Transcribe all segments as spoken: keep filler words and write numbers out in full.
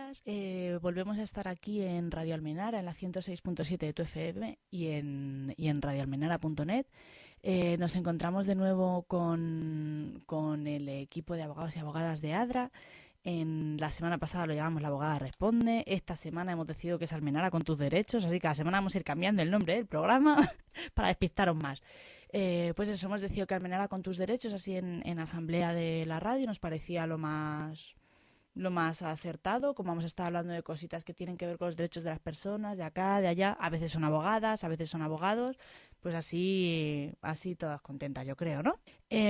días. Eh, volvemos a estar aquí en Radio Almenara, en la ciento seis punto siete de tu F M y en, y en radio almenara punto net. Eh, nos encontramos de nuevo con, con el equipo de abogados y abogadas de ADRA. En la semana pasada lo llamamos La Abogada Responde. Esta semana hemos decidido que es Almenara con tus derechos, así que cada semana vamos a ir cambiando el nombre del programa para despistaros más. Eh, pues eso, hemos decidido que Almenara con tus derechos, así en, en asamblea de la radio, nos parecía lo más... lo más acertado, como vamos a estar hablando de cositas que tienen que ver con los derechos de las personas, de acá, de allá. A veces son abogadas, a veces son abogados, pues así, así todas contentas, yo creo, ¿no?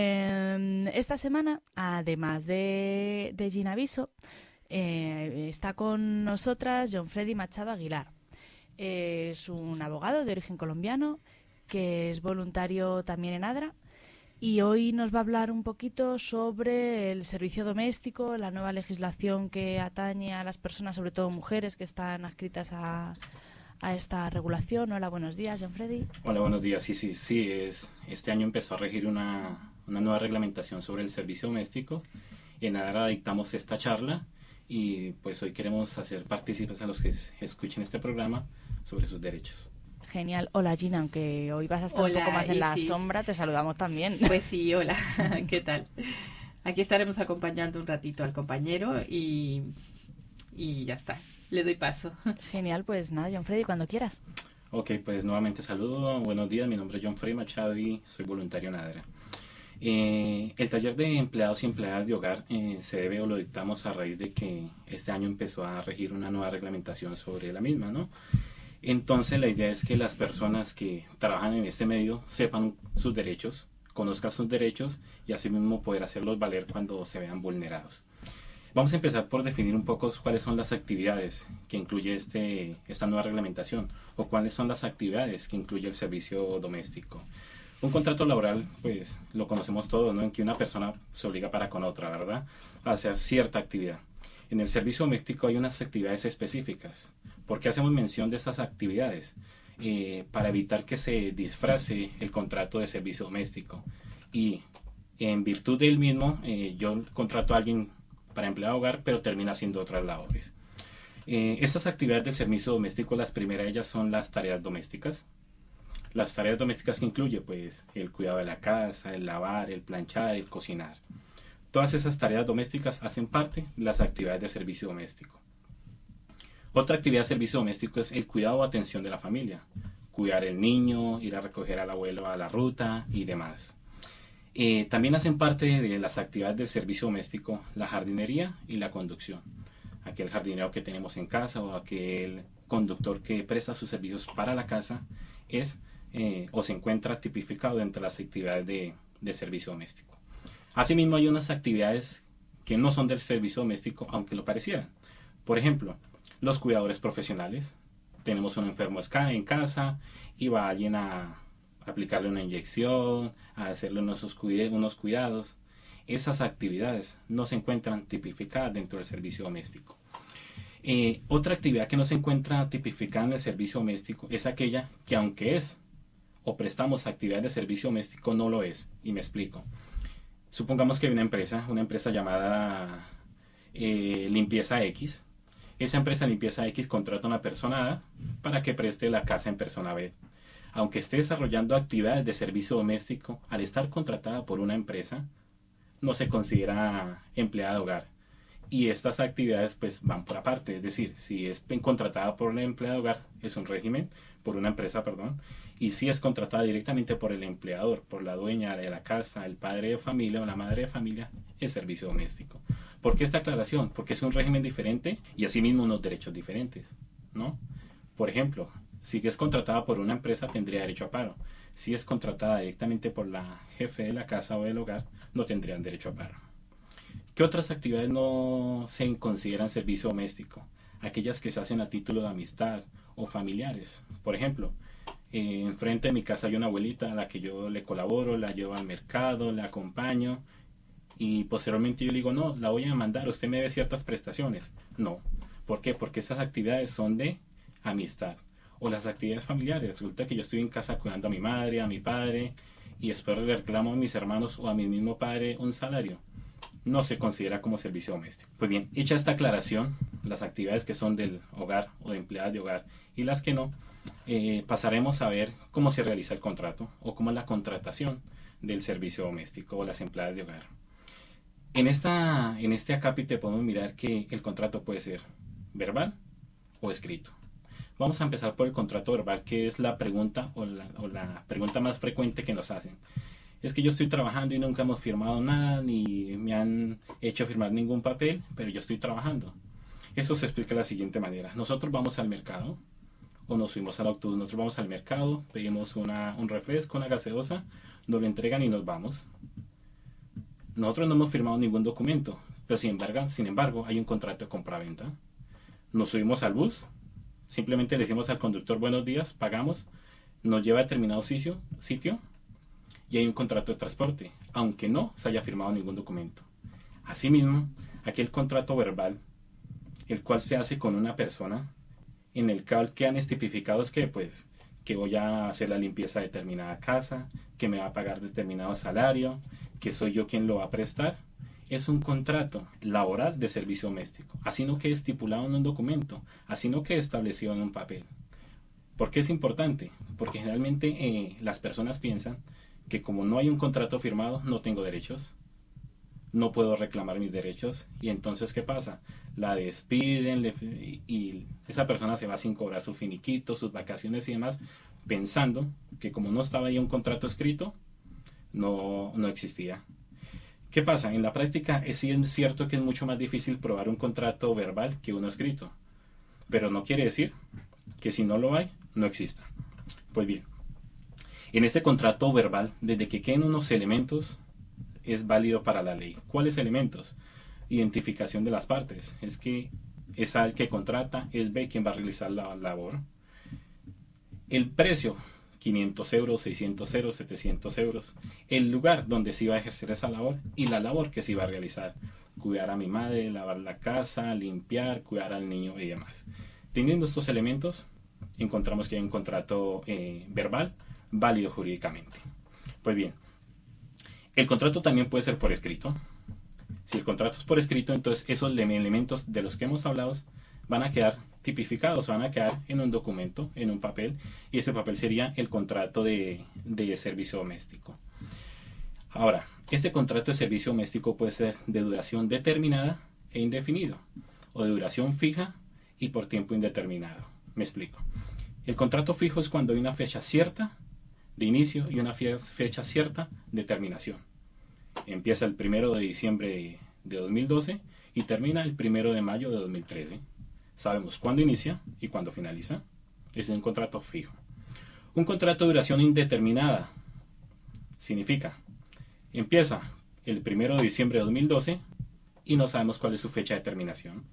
Eh, esta semana, además de, de Gina Viso, eh, está con nosotras John Freddy Machado Aguilar. Eh, es un abogado de origen colombiano que es voluntario también en ADRA. Y hoy nos va a hablar un poquito sobre el servicio doméstico, la nueva legislación que atañe a las personas, sobre todo mujeres, que están adscritas a, a esta regulación. Hola, buenos días, John Freddy. Hola, buenos días. Sí, sí, sí. Es, este año empezó a regir una, una nueva reglamentación sobre el servicio doméstico. En ADRA dictamos esta charla y pues hoy queremos hacer partícipes a los que escuchen este programa sobre sus derechos. Genial. Hola, Gina, aunque hoy vas a estar Hola, un poco más en la Isis. sombra, te saludamos también. Pues sí, hola, ¿qué tal? Aquí estaremos acompañando un ratito al compañero y, y ya está, le doy paso. Genial, pues nada, John Freddy, cuando quieras. Ok, pues nuevamente saludo, buenos días, mi nombre es John Freddy Machado y soy voluntario en ADRA. Eh, el taller de empleados y empleadas de hogar eh, se debe o lo dictamos a raíz de que este año empezó a regir una nueva reglamentación sobre la misma, ¿no? Entonces la idea es que las personas que trabajan en este medio sepan sus derechos, conozcan sus derechos y asimismo poder hacerlos valer cuando se vean vulnerados. Vamos a empezar por definir un poco cuáles son las actividades que incluye este, esta nueva reglamentación o cuáles son las actividades que incluye el servicio doméstico. Un contrato laboral, pues lo conocemos todos, ¿no? En que una persona se obliga para con otra, ¿verdad? A hacer cierta actividad. En el servicio doméstico hay unas actividades específicas. ¿Por qué hacemos mención de estas actividades? Eh, para evitar que se disfrace el contrato de servicio doméstico. Y en virtud del mismo, eh, yo contrato a alguien para empleado de hogar, pero termina haciendo otras labores. Eh, estas actividades del servicio doméstico, las primeras de ellas son las tareas domésticas. Las tareas domésticas que incluye, pues, el cuidado de la casa, el lavar, el planchar, el cocinar. Todas esas tareas domésticas hacen parte de las actividades de servicio doméstico. Otra actividad de servicio doméstico es el cuidado o atención de la familia. Cuidar el niño, ir a recoger al abuelo a la ruta y demás. Eh, también hacen parte de las actividades del servicio doméstico la jardinería y la conducción. Aquel jardinero que tenemos en casa o aquel conductor que presta sus servicios para la casa es eh, o se encuentra tipificado dentro de las actividades de, de servicio doméstico. Asimismo hay unas actividades que no son del servicio doméstico, aunque lo parecieran. Por ejemplo, los cuidadores profesionales. Tenemos un enfermo en casa y va alguien a aplicarle una inyección, a hacerle unos, unos cuidados. Esas actividades no se encuentran tipificadas dentro del servicio doméstico. Eh, otra actividad que no se encuentra tipificada en el servicio doméstico es aquella que, aunque es o prestamos actividades de servicio doméstico, no lo es. Y me explico. Supongamos que hay una empresa, una empresa llamada eh, Limpieza X. Esa empresa Limpieza X contrata a una persona A para que preste la casa en persona B. Aunque esté desarrollando actividades de servicio doméstico, al estar contratada por una empresa, no se considera empleada de hogar. Y estas actividades pues van por aparte, es decir, si es contratada por una empleada de hogar, es un régimen, por una empresa, perdón, y si es contratada directamente por el empleador, por la dueña de la casa, el padre de familia o la madre de familia, es servicio doméstico. ¿Por qué esta aclaración? Porque es un régimen diferente y asimismo unos derechos diferentes, ¿no? Por ejemplo, si es contratada por una empresa tendría derecho a paro. Si es contratada directamente por la jefe de la casa o del hogar, no tendrían derecho a paro. ¿Qué otras actividades no se consideran servicio doméstico? Aquellas que se hacen a título de amistad o familiares. Por ejemplo, eh, enfrente de mi casa hay una abuelita a la que yo le colaboro, la llevo al mercado, la acompaño y posteriormente yo le digo, no, la voy a mandar, usted me debe ciertas prestaciones. No. ¿Por qué? Porque esas actividades son de amistad. O las actividades familiares. Resulta que yo estoy en casa cuidando a mi madre, a mi padre y después le reclamo a mis hermanos o a mi mismo padre un salario. No se considera como servicio doméstico. Pues bien, hecha esta aclaración, las actividades que son del hogar o de empleadas de hogar y las que no, eh, pasaremos a ver cómo se realiza el contrato o cómo es la contratación del servicio doméstico o las empleadas de hogar. En, esta, en este acápite podemos mirar que el contrato puede ser verbal o escrito. Vamos a empezar por el contrato verbal, que es la pregunta o la, o la pregunta más frecuente que nos hacen. Es que yo estoy trabajando y nunca hemos firmado nada, ni me han hecho firmar ningún papel, pero yo estoy trabajando. Eso se explica de la siguiente manera. Nosotros vamos al mercado, o nos subimos al autobús, nosotros vamos al mercado, pedimos una, un refresco, una gaseosa, nos lo entregan y nos vamos. Nosotros no hemos firmado ningún documento, pero sin embargo, sin embargo hay un contrato de compraventa. Nos subimos al bus, simplemente le decimos al conductor buenos días, pagamos, nos lleva a determinado sitio, sitio y hay un contrato de transporte, aunque no se haya firmado ningún documento. Asimismo, aquí el contrato verbal, el cual se hace con una persona, en el cual quedan estipificados que pues que voy a hacer la limpieza de determinada casa, que me va a pagar determinado salario, que soy yo quien lo va a prestar. Es un contrato laboral de servicio doméstico, así no quede estipulado en un documento, así no quede establecido en un papel. ¿Por qué es importante? Porque generalmente eh, las personas piensan que como no hay un contrato firmado, no tengo derechos, no puedo reclamar mis derechos, y entonces ¿qué pasa? La despiden le, y esa persona se va sin cobrar su finiquito, sus vacaciones y demás, pensando que como no estaba ahí un contrato escrito, no, no existía. ¿Qué pasa? En la práctica es, es cierto que es mucho más difícil probar un contrato verbal que uno escrito, pero no quiere decir que si no lo hay, no exista. Pues bien, en este contrato verbal, desde que queden unos elementos, es válido para la ley. ¿Cuáles elementos? Identificación de las partes. Es que es A el que contrata, es B quien va a realizar la labor. El precio, quinientos euros, seiscientos euros, setecientos euros. El lugar donde se iba a ejercer esa labor y la labor que se iba a realizar. Cuidar a mi madre, lavar la casa, limpiar, cuidar al niño y demás. Teniendo estos elementos, encontramos que hay un contrato eh, verbal válido jurídicamente. Pues bien, el contrato también puede ser por escrito. Si el contrato es por escrito, entonces esos elementos de los que hemos hablado van a quedar tipificados, van a quedar en un documento, en un papel, y ese papel sería el contrato de, de servicio doméstico. Ahora, este contrato de servicio doméstico puede ser de duración determinada e indefinido, o de duración fija y por tiempo indeterminado. Me explico. El contrato fijo es cuando hay una fecha cierta de inicio y una fecha cierta de terminación. Empieza el primero de diciembre de dos mil doce y termina el primero de mayo de dos mil trece. Sabemos cuándo inicia y cuándo finaliza. Es un contrato fijo. Un contrato de duración indeterminada significa empieza el primero de diciembre de dos mil doce y no sabemos cuál es su fecha de terminación.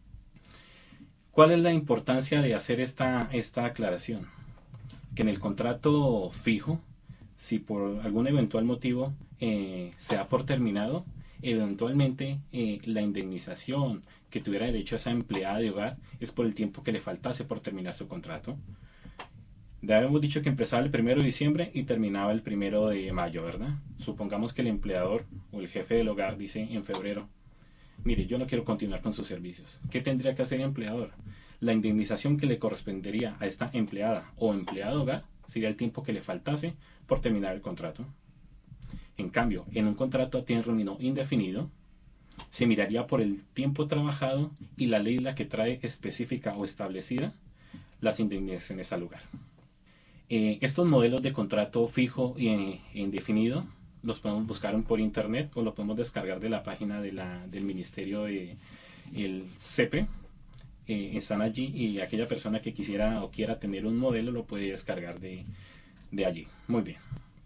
¿Cuál es la importancia de hacer esta, esta aclaración? Que en el contrato fijo, si por algún eventual motivo eh, se da por terminado, eventualmente eh, la indemnización que tuviera derecho a esa empleada de hogar es por el tiempo que le faltase por terminar su contrato. Ya habíamos dicho que empezaba el primero de diciembre y terminaba el primero de mayo, ¿verdad? Supongamos que el empleador o el jefe del hogar dice en febrero, mire, yo no quiero continuar con sus servicios. ¿Qué tendría que hacer el empleador? La indemnización que le correspondería a esta empleada o empleado hogar sería el tiempo que le faltase por terminar el contrato. En cambio, en un contrato a término indefinido, se miraría por el tiempo trabajado y la ley la que trae específica o establecida las indemnizaciones al hogar. Eh, estos modelos de contrato fijo e indefinido los podemos buscar por internet o los podemos descargar de la página de la, del Ministerio de el C E P E. Eh, están allí y aquella persona que quisiera o quiera tener un modelo lo puede descargar de, de allí. Muy bien.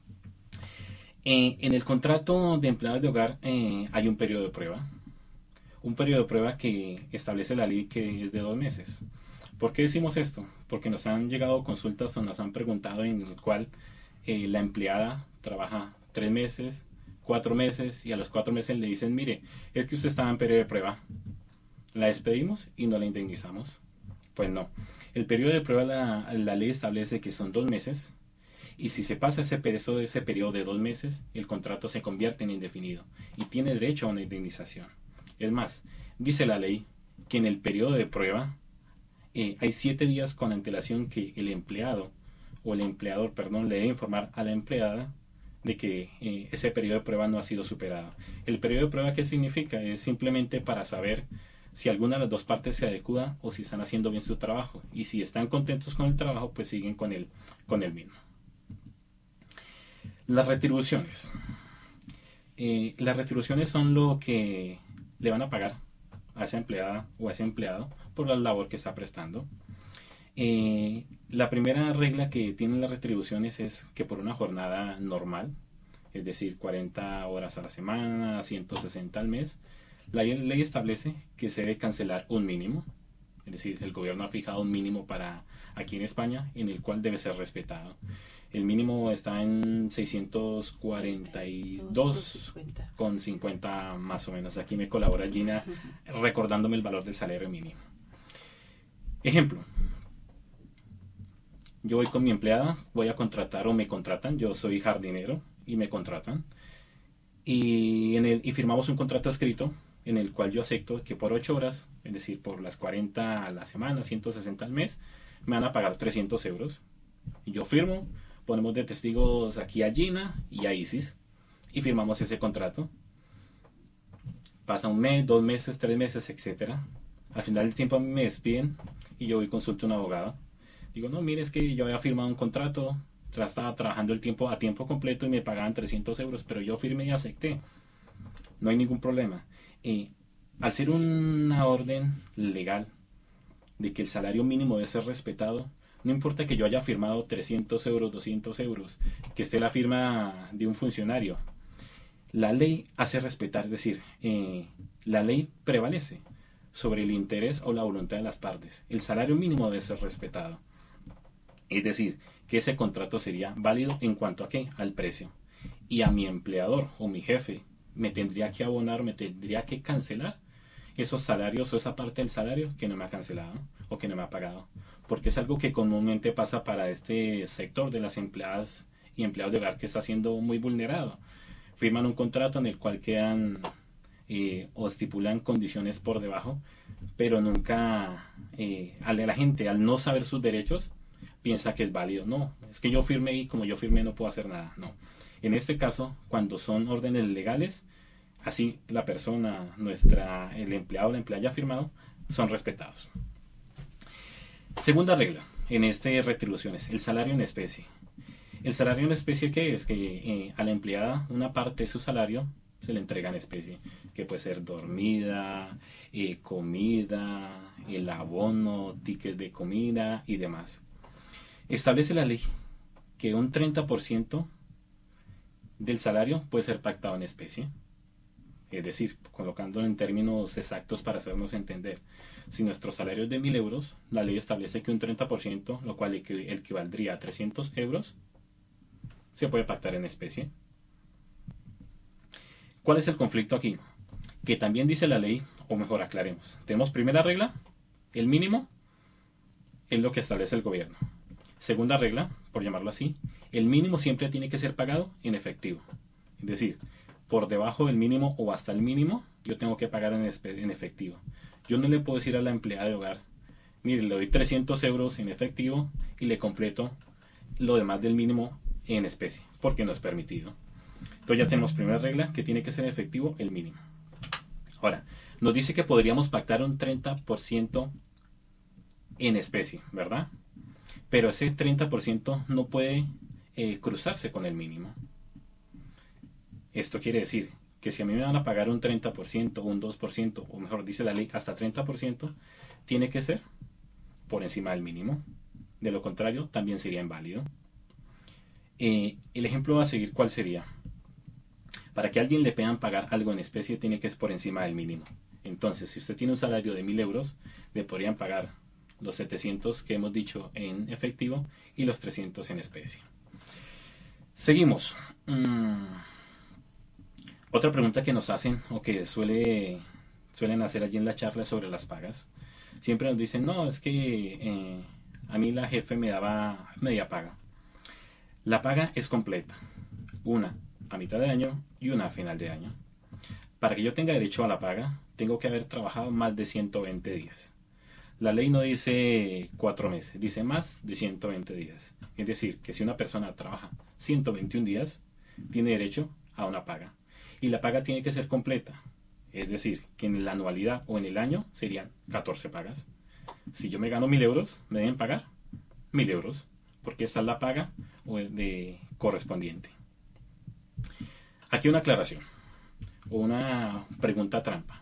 Eh, en el contrato de empleados de hogar eh, hay un periodo de prueba. Un periodo de prueba que establece la ley que es de dos meses. ¿Por qué decimos esto? Porque nos han llegado consultas o nos han preguntado en el cual eh, la empleada trabaja tres meses, cuatro meses y a los cuatro meses le dicen, mire, es que usted estaba en periodo de prueba. La despedimos y no la indemnizamos. Pues no. El periodo de prueba, la, la ley establece que son dos meses y si se pasa ese periodo, ese periodo de dos meses, el contrato se convierte en indefinido y tiene derecho a una indemnización. Es más, dice la ley que en el periodo de prueba eh, hay siete días con antelación que el empleado o el empleador, perdón, le debe informar a la empleada de que eh, ese periodo de prueba no ha sido superado. ¿El periodo de prueba qué significa? Es simplemente para saber si alguna de las dos partes se adecua o si están haciendo bien su trabajo. Y si están contentos con el trabajo, pues siguen con el, con el mismo. Las retribuciones. Eh, las retribuciones son lo que le van a pagar a esa empleada o a ese empleado por la labor que está prestando. Eh, la primera regla que tienen las retribuciones es que por una jornada normal, es decir, cuarenta horas a la semana, ciento sesenta al mes, la ley establece que se debe cancelar un mínimo, es decir, el gobierno ha fijado un mínimo para aquí en España en el cual debe ser respetado. El mínimo está en seiscientos cuarenta y dos con cincuenta más o menos. Aquí me colabora Gina recordándome el valor del salario mínimo. Ejemplo. Yo voy con mi empleada, voy a contratar o me contratan, yo soy jardinero y me contratan. Y, en el, y firmamos un contrato escrito en el cual yo acepto que por ocho horas, es decir, por las cuarenta a la semana, ciento sesenta al mes, me van a pagar trescientos euros. Y yo firmo, ponemos de testigos aquí a Gina y a Isis y firmamos ese contrato. Pasa un mes, dos meses, tres meses, etcétera. Al final del tiempo a mí me despiden y yo voy y consulto a un abogado. Digo, no, mire, es que yo había firmado un contrato, estaba trabajando el tiempo a tiempo completo y me pagaban trescientos euros, pero yo firmé y acepté. No hay ningún problema. Eh, al ser una orden legal de que el salario mínimo debe ser respetado, no importa que yo haya firmado trescientos euros, doscientos euros, que esté la firma de un funcionario. La ley hace respetar, es decir, eh, la ley prevalece sobre el interés o la voluntad de las partes. El salario mínimo debe ser respetado. Es decir, que ese contrato sería válido en cuanto a qué, al precio. Y a mi empleador o mi jefe me tendría que abonar, me tendría que cancelar esos salarios o esa parte del salario que no me ha cancelado o que no me ha pagado. Porque es algo que comúnmente pasa para este sector de las empleadas y empleados de hogar que está siendo muy vulnerado. Firman un contrato en el cual quedan eh, o estipulan condiciones por debajo, pero nunca eh, a la gente, al no saber sus derechos, piensa que es válido. No, es que yo firmé y como yo firmé no puedo hacer nada. No. En este caso, cuando son órdenes legales, así la persona, nuestra, el empleado o la empleada ya firmado, son respetados. Segunda regla en este retribuciones, el salario en especie. El salario en especie, ¿qué es? Que eh, a la empleada una parte de su salario se le entrega en especie, que puede ser dormida, eh, comida, el abono, tickets de comida y demás. Establece la ley que un treinta por ciento del salario puede ser pactado en especie. Es decir, colocándolo en términos exactos para hacernos entender. Si nuestro salario es de mil euros, la ley establece que un treinta por ciento, lo cual equivaldría a trescientos euros, se puede pactar en especie. ¿Cuál es el conflicto aquí? Que también dice la ley, o mejor aclaremos. Tenemos primera regla, el mínimo es lo que establece el gobierno. Segunda regla, por llamarlo así, el mínimo siempre tiene que ser pagado en efectivo. Es decir, por debajo del mínimo o hasta el mínimo, yo tengo que pagar en, en efectivo. Yo no le puedo decir a la empleada de hogar, mire, le doy trescientos euros en efectivo y le completo lo demás del mínimo en especie, porque no es permitido. Entonces ya tenemos primera regla, que tiene que ser efectivo el mínimo. Ahora, nos dice que podríamos pactar un treinta por ciento en especie, ¿verdad? Pero ese treinta por ciento no puede eh, cruzarse con el mínimo. Esto quiere decir que si a mí me van a pagar un treinta por ciento o un dos por ciento, o mejor dice la ley, hasta treinta por ciento, tiene que ser por encima del mínimo. De lo contrario, también sería inválido. Eh, el ejemplo a seguir, ¿cuál sería? Para que a alguien le puedan pagar algo en especie, tiene que ser por encima del mínimo. Entonces, si usted tiene un salario de mil euros, le podrían pagar los setecientos que hemos dicho en efectivo y los trescientos en especie. Seguimos. Mm. Otra pregunta que nos hacen o que suele, suelen hacer allí en la charla sobre las pagas. Siempre nos dicen, no, es que eh, a mí la jefe me daba media paga. La paga es completa. Una a mitad de año y una a final de año. Para que yo tenga derecho a la paga, tengo que haber trabajado más de ciento veinte días. La ley no dice cuatro meses, dice más de ciento veinte días. Es decir, que si una persona trabaja ciento veintiún días, tiene derecho a una paga. Y la paga tiene que ser completa. Es decir, que en la anualidad o en el año serían catorce pagas. Si yo me gano mil euros, me deben pagar mil euros, porque esa es la paga de correspondiente. Aquí una aclaración, o una pregunta trampa.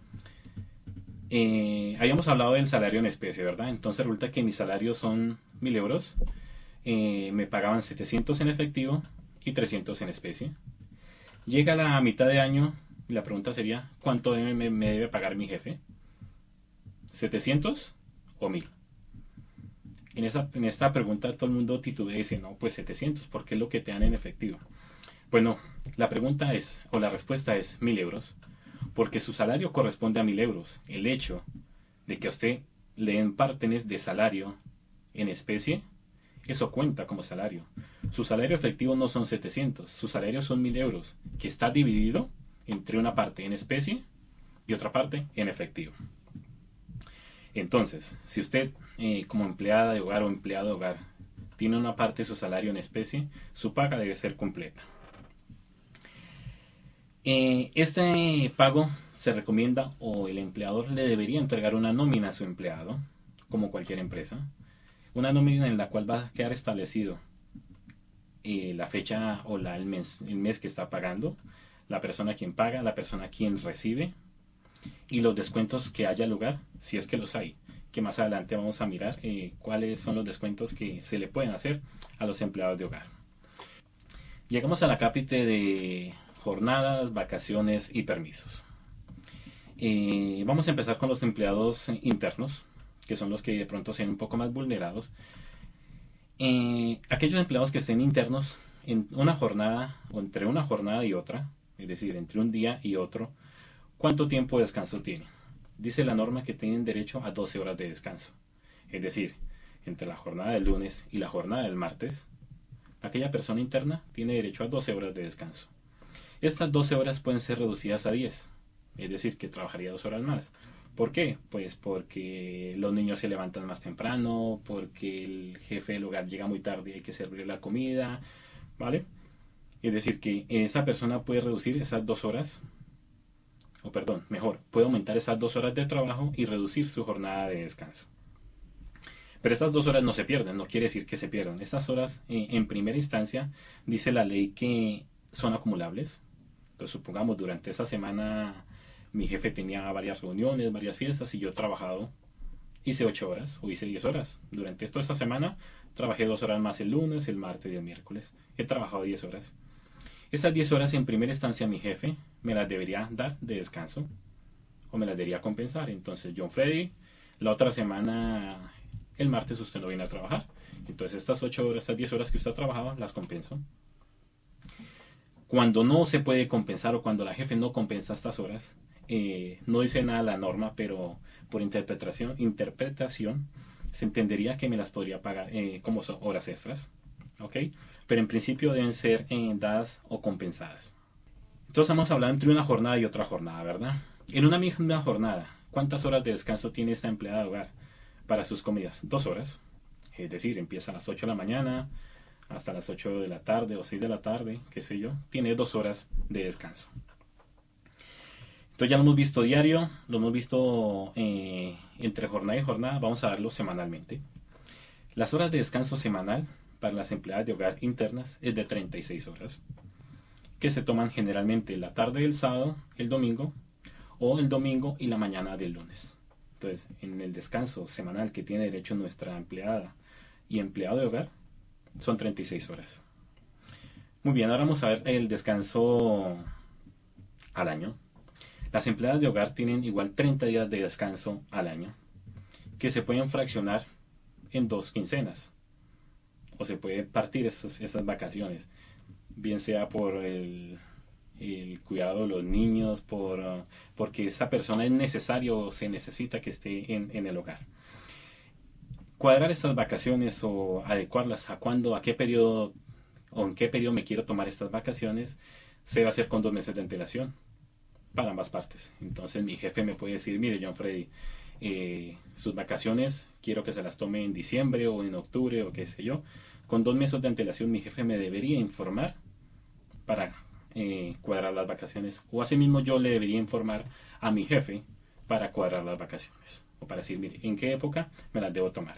Eh, habíamos hablado del salario en especie, ¿verdad? Entonces resulta que mis salarios son mil euros, eh, me pagaban setecientos en efectivo y trescientos en especie. Llega la mitad de año y la pregunta sería, ¿cuánto debe, me, me debe pagar mi jefe? ¿setecientos o mil? En, esa, en esta pregunta todo el mundo titubea y dice, no, pues setecientos, porque es lo que te dan en efectivo. Pues no, la pregunta es, o la respuesta es mil euros, porque su salario corresponde a mil euros. El hecho de que a usted le den partes de salario en especie, eso cuenta como salario. Su salario efectivo no son setecientos, su salario son mil euros, que está dividido entre una parte en especie y otra parte en efectivo. Entonces, si usted eh, como empleada de hogar o empleado de hogar tiene una parte de su salario en especie, su paga debe ser completa. Eh, este pago se recomienda o el empleador le debería entregar una nómina a su empleado, como cualquier empresa. Una nómina en la cual va a quedar establecido eh, la fecha o la, el, mes, el mes que está pagando, la persona a quien paga, la persona a quien recibe y los descuentos que haya lugar, si es que los hay, que más adelante vamos a mirar eh, cuáles son los descuentos que se le pueden hacer a los empleados de hogar. Llegamos a la cápite de jornadas, vacaciones y permisos. Eh, vamos a empezar con los empleados internos, que son los que de pronto sean un poco más vulnerados. Eh, aquellos empleados que estén internos en una jornada o entre una jornada y otra, es decir, entre un día y otro, ¿cuánto tiempo de descanso tienen? Dice la norma que tienen derecho a doce horas de descanso. Es decir, entre la jornada del lunes y la jornada del martes, aquella persona interna tiene derecho a doce horas de descanso. Estas doce horas pueden ser reducidas a diez, es decir, que trabajaría dos horas más. ¿Por qué? Pues porque los niños se levantan más temprano, porque el jefe del hogar llega muy tarde y hay que servir la comida, ¿vale? Es decir, que esa persona puede reducir esas dos horas, o perdón, mejor, puede aumentar esas dos horas de trabajo y reducir su jornada de descanso. Pero estas dos horas no se pierden, no quiere decir que se pierdan. Estas horas, eh, en primera instancia, dice la ley que son acumulables. Entonces, supongamos, durante esa semana mi jefe tenía varias reuniones, varias fiestas y yo he trabajado, hice ocho horas o hice diez horas. Durante toda esta semana trabajé dos horas más el lunes, el martes y el miércoles. He trabajado diez horas. Esas diez horas en primera instancia mi jefe me las debería dar de descanso o me las debería compensar. Entonces, John Freddy, la otra semana, el martes usted no viene a trabajar. Entonces, estas ocho horas, estas diez horas que usted ha trabajado, las compenso. Cuando no se puede compensar o cuando la jefe no compensa estas horas, eh, no dice nada la norma, pero por interpretación, interpretación se entendería que me las podría pagar eh, como son horas extras, ¿ok? Pero en principio deben ser eh, dadas o compensadas. Entonces hemos hablado entre una jornada y otra jornada, ¿verdad? En una misma jornada, ¿cuántas horas de descanso tiene esta empleada de hogar para sus comidas? Dos horas, es decir, empieza a las ocho de la mañana hasta las ocho de la tarde o seis de la tarde, qué sé yo, tiene dos horas de descanso. Entonces ya lo hemos visto diario, lo hemos visto eh, entre jornada y jornada, vamos a verlo semanalmente. Las horas de descanso semanal para las empleadas de hogar internas es de treinta y seis horas, que se toman generalmente la tarde del sábado, el domingo, o el domingo y la mañana del lunes. Entonces, en el descanso semanal que tiene derecho nuestra empleada y empleado de hogar, son treinta y seis horas. Muy bien, ahora vamos a ver el descanso al año. Las empleadas de hogar tienen igual treinta días de descanso al año, que se pueden fraccionar en dos quincenas, o se puede partir esas, esas vacaciones, bien sea por el, el cuidado de los niños, por, uh, porque esa persona es necesario o se necesita que esté en, en el hogar. Cuadrar estas vacaciones o adecuarlas a cuándo, a qué periodo o en qué periodo me quiero tomar estas vacaciones, se va a hacer con dos meses de antelación. para ambas partes. Entonces mi jefe me puede decir, mire, John Freddy, eh, sus vacaciones quiero que se las tome en diciembre o en octubre o qué sé yo. Con dos meses de antelación mi jefe me debería informar para eh, cuadrar las vacaciones. O asimismo yo le debería informar a mi jefe para cuadrar las vacaciones. O para decir, mire, ¿en qué época me las debo tomar?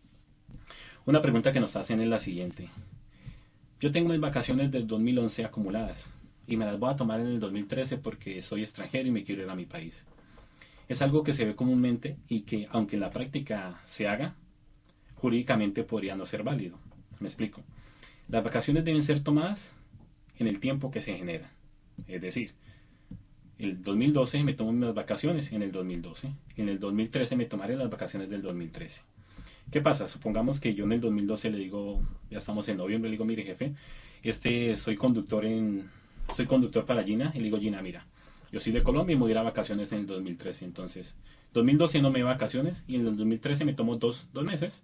Una pregunta que nos hacen es la siguiente. Yo tengo mis vacaciones del dos mil once acumuladas y me las voy a tomar en el dos mil trece porque soy extranjero y me quiero ir a mi país. Es algo que se ve comúnmente y que, aunque en la práctica se haga, jurídicamente podría no ser válido. Me explico. Las vacaciones deben ser tomadas en el tiempo que se generan. Es decir, el dos mil doce me tomo mis vacaciones en el dos mil doce. En el dos mil trece me tomaré las vacaciones del dos mil trece. ¿Qué pasa? Supongamos que yo en el dos mil doce le digo, ya estamos en noviembre, le digo, mire jefe, este soy conductor en, soy conductor para Gina, y le digo, Gina, mira, yo soy de Colombia y me voy a ir a vacaciones en el dos mil trece, entonces, dos mil doce no me voy a vacaciones y en el dos mil trece me tomo dos, dos meses.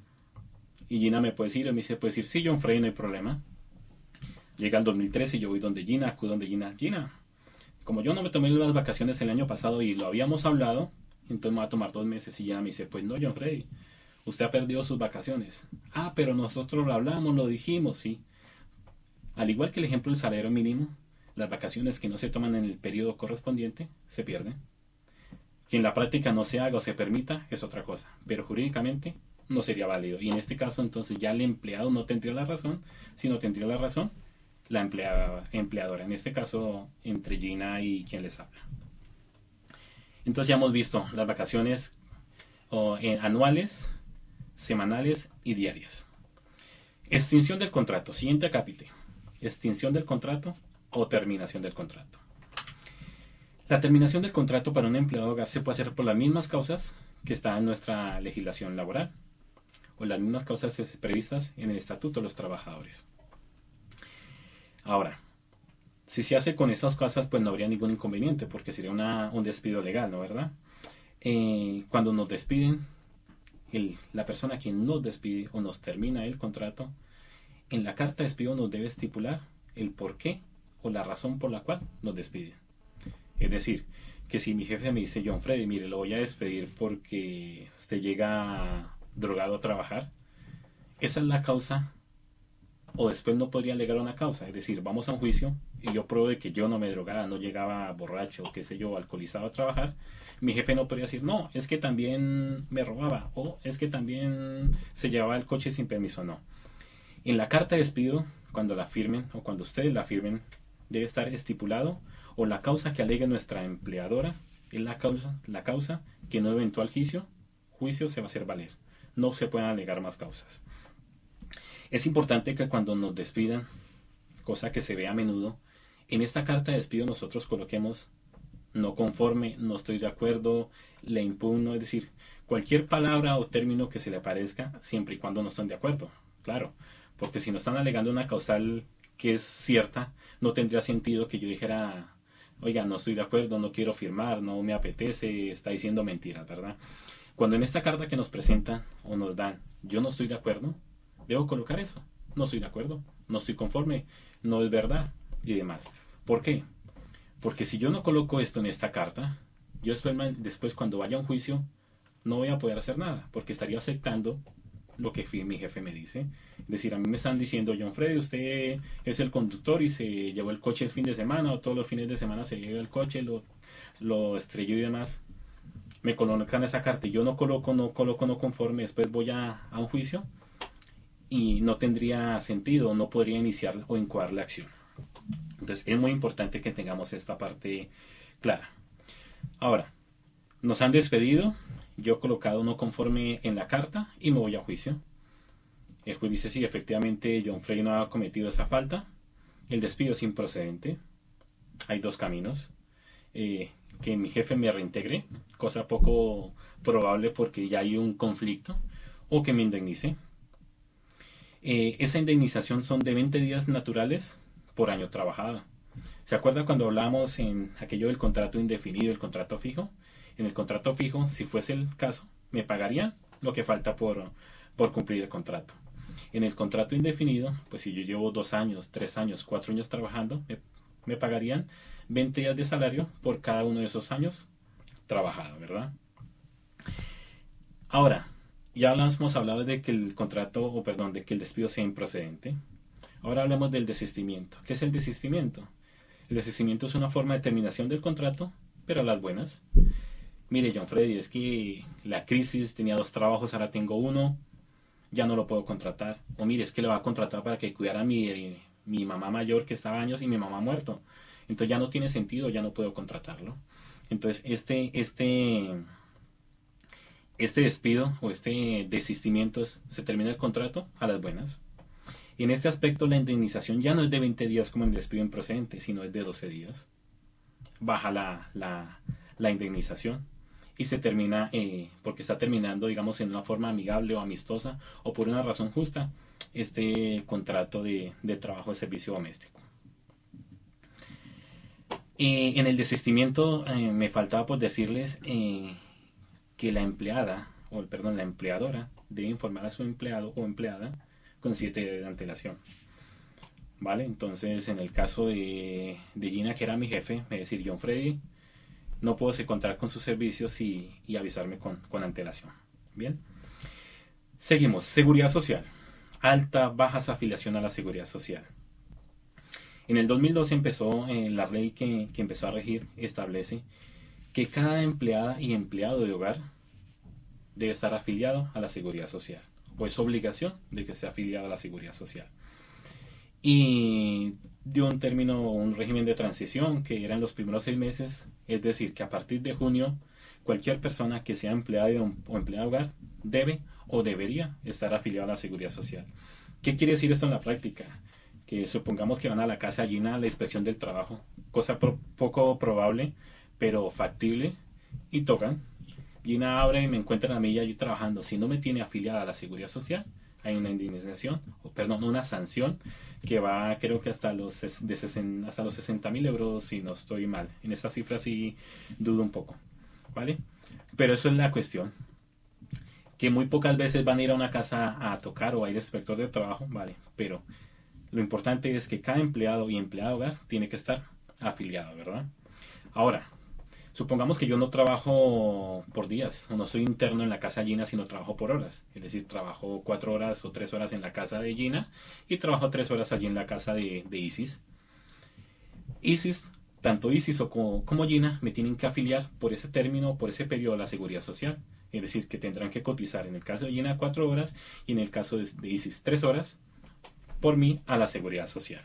Y Gina me puede decir, me dice, puede decir, sí, John Freddy, no hay problema. Llega el dos mil trece y yo voy donde Gina, acudo donde Gina, Gina, como yo no me tomé las vacaciones el año pasado y lo habíamos hablado, entonces me voy a tomar dos meses. Y Gina me dice, pues no, John Freddy, usted ha perdido sus vacaciones. Ah, pero nosotros lo hablamos, lo dijimos, sí. Al igual que el ejemplo del salario mínimo, las vacaciones que no se toman en el periodo correspondiente se pierden. Que en la práctica no se haga o se permita es otra cosa, pero jurídicamente no sería válido. Y en este caso entonces ya el empleado no tendría la razón, sino tendría la razón la empleada, empleadora. En este caso entre Gina y quien les habla. Entonces ya hemos visto las vacaciones o, eh, anuales, semanales y diarias. Extinción del contrato. Siguiente acápite. Extinción del contrato o terminación del contrato. La terminación del contrato para un empleado de hogar se puede hacer por las mismas causas que están en nuestra legislación laboral o las mismas causas previstas en el Estatuto de los Trabajadores. Ahora, si se hace con esas causas, pues no habría ningún inconveniente porque sería una, un despido legal, ¿no verdad? Eh, cuando nos despiden, el, la persona quien nos despide o nos termina el contrato, en la carta de despido nos debe estipular el por qué o la razón por la cual nos despiden. Es decir, que si mi jefe me dice, John Freddy, mire, lo voy a despedir porque usted llega drogado a trabajar, esa es la causa, o después no podría alegar una causa. Es decir, vamos a un juicio y yo pruebo de que yo no me drogaba, no llegaba borracho, qué sé yo, alcoholizado a trabajar. Mi jefe no podría decir, no, es que también me robaba, o es que también se llevaba el coche sin permiso. No. En la carta de despido, cuando la firmen, o cuando ustedes la firmen, debe estar estipulado, o la causa que alegue nuestra empleadora, es la causa, la causa que en un eventual juicio, juicio se va a hacer valer. No se pueden alegar más causas. Es importante que cuando nos despidan, cosa que se ve a menudo, en esta carta de despido nosotros coloquemos no conforme, no estoy de acuerdo, le impugno, es decir, cualquier palabra o término que se le aparezca, siempre y cuando no estén de acuerdo, claro, porque si no están alegando una causal que es cierta, no tendría sentido que yo dijera, oiga, no estoy de acuerdo, no quiero firmar, no me apetece, está diciendo mentiras, ¿verdad? Cuando en esta carta que nos presentan o nos dan, yo no estoy de acuerdo, debo colocar eso, no estoy de acuerdo, no estoy conforme, no es verdad y demás. ¿Por qué? Porque si yo no coloco esto en esta carta, yo después, después cuando vaya a un juicio no voy a poder hacer nada, porque estaría aceptando lo que mi jefe me dice. Es decir, a mí me están diciendo, John Freddy, usted es el conductor y se llevó el coche el fin de semana, o todos los fines de semana se lleva el coche, lo, lo estrelló y demás. Me colocan esa carta y yo no coloco, no coloco, no conforme, después voy a, a un juicio y no tendría sentido, no podría iniciar o incoar la acción. Entonces es muy importante que tengamos esta parte clara. Ahora, nos han despedido, yo he colocado no conforme en la carta y me voy a juicio. El juez dice, sí, efectivamente John Freddy no ha cometido esa falta, el despido es improcedente. Hay dos caminos. Eh, que mi jefe me reintegre, cosa poco probable porque ya hay un conflicto, o que me indemnice. Eh, esa indemnización son de veinte días naturales por año trabajado. ¿Se acuerda cuando hablábamos en aquello del contrato indefinido, el contrato fijo? En el contrato fijo, si fuese el caso, me pagarían lo que falta por, por cumplir el contrato. En el contrato indefinido, pues si yo llevo dos años, tres años, cuatro años trabajando, me Me pagarían veinte días de salario por cada uno de esos años trabajado, ¿verdad? Ahora, ya hemos hablado de que el contrato, o perdón, de que el despido sea improcedente. Ahora hablamos del desistimiento. ¿Qué es el desistimiento? El desistimiento es una forma de terminación del contrato, pero a las buenas. Mire, John Freddy, es que la crisis, tenía dos trabajos, ahora tengo uno, ya no lo puedo contratar. O mire, es que lo va a contratar para que cuidara a mi, mi mamá mayor que estaba años y mi mamá muerto. Entonces ya no tiene sentido, ya no puedo contratarlo. Entonces este, este, este despido o este desistimiento es- se termina el contrato a las buenas. Y en este aspecto la indemnización ya no es de veinte días como el despido improcedente, sino es de doce días. Baja la, la, la indemnización y se termina, eh, porque está terminando, digamos, en una forma amigable o amistosa o por una razón justa, este contrato de, de trabajo de servicio doméstico. Eh, en el desistimiento eh, me faltaba por decirles eh, que la empleada, o perdón, la empleadora debe informar a su empleado o empleada con siete días de antelación. ¿Vale? Entonces, en el caso de, de Gina, que era mi jefe, me decir, John Freddy, no puedo se- contar con sus servicios y, y avisarme con, con antelación. Bien. Seguimos. Seguridad social. Alta, bajas afiliación a la seguridad social. En el dos mil doce empezó eh, la ley que, que empezó a regir, establece que cada empleada y empleado de hogar debe estar afiliado a la seguridad social. O es obligación de que sea afiliado a la seguridad social. Y dio un término, un régimen de transición que era en los primeros seis meses, es decir, que a partir de junio cualquier persona que sea empleada de un- o empleada de hogar debe o debería estar afiliado a la seguridad social. ¿Qué quiere decir esto en la práctica? Que supongamos que van a la casa Gina a la inspección del trabajo, cosa pro- poco probable, pero factible, y tocan. Gina abre y me encuentran a mí allí trabajando. Si no me tiene afiliada a la seguridad social, hay una indemnización, o perdón, una sanción que va, creo que hasta los ses- de sesen- hasta los sesenta mil euros, si no estoy mal. En esta cifra sí dudo un poco, ¿vale? Pero eso es la cuestión, que muy pocas veces van a ir a una casa a tocar o a ir al inspector de trabajo, ¿vale? Pero lo importante es que cada empleado y empleada de hogar tiene que estar afiliado, ¿verdad? Ahora, supongamos que yo no trabajo por días, o no soy interno en la casa de Gina, sino trabajo por horas. Es decir, trabajo cuatro horas o tres horas en la casa de Gina y trabajo tres horas allí en la casa de, de Isis. Isis, tanto Isis o como, como Gina, me tienen que afiliar por ese término, por ese periodo a la seguridad social. Es decir, que tendrán que cotizar en el caso de Gina cuatro horas y en el caso de, de Isis tres horas por mí a la seguridad social.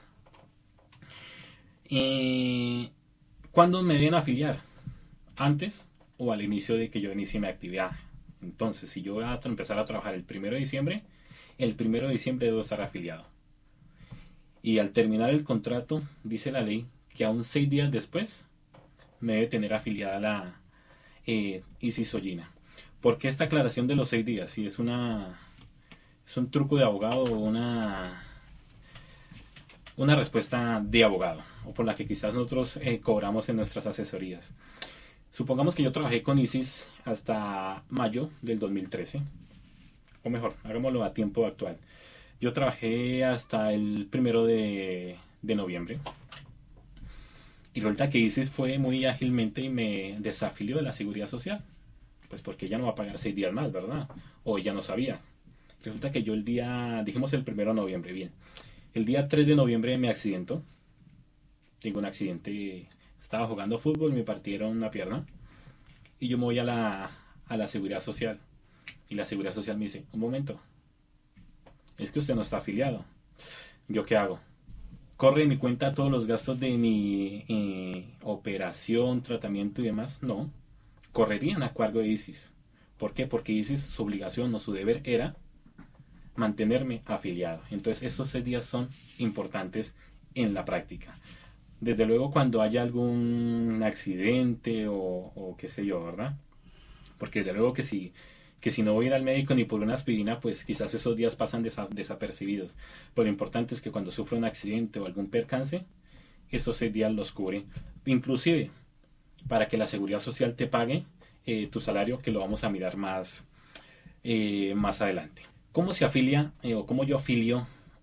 Eh, ¿Cuándo me deben afiliar? ¿Antes o al inicio de que yo inicie mi actividad? Entonces, si yo voy a empezar a trabajar el primero de diciembre, el primero de diciembre debo estar afiliado. Y al terminar el contrato, dice la ley que aún seis días después me debe tener afiliada la eh, Isis o Gina. ¿Por qué esta aclaración de los seis días? Si es una es un truco de abogado o una una respuesta de abogado, o por la que quizás nosotros eh, cobramos en nuestras asesorías. Supongamos que yo trabajé con Isis hasta mayo del dos mil trece, o mejor, hagámoslo a tiempo actual. Yo trabajé hasta el primero de, de noviembre, y resulta que Isis fue muy ágilmente y me desafilió de la seguridad social, pues porque ella no va a pagar seis días más, ¿verdad? O ella no sabía. Resulta que yo el día, dijimos el primero de noviembre, bien. El día tres de noviembre me accidento. Tengo un accidente. Estaba jugando fútbol, me partieron una pierna. Y yo me voy a la, a la seguridad social. Y la seguridad social me dice, un momento, es que usted no está afiliado. ¿Yo qué hago? ¿Corre en mi cuenta todos los gastos de mi eh, operación, tratamiento y demás? No. Correrían a cargo de Isis. ¿Por qué? Porque Isis, su obligación o su deber era mantenerme afiliado. Entonces, estos seis días son importantes en la práctica. Desde luego, cuando haya algún accidente o, o qué sé yo, ¿verdad? Porque desde luego que si, que si no voy a ir al médico ni por una aspirina, pues quizás esos días pasan desa- desapercibidos. Pero lo importante es que cuando sufro un accidente o algún percance, esos seis días los cubre. Inclusive, para que la seguridad social te pague eh, tu salario, que lo vamos a mirar más, eh, más adelante. ¿Cómo se afilia eh, o cómo yo afilio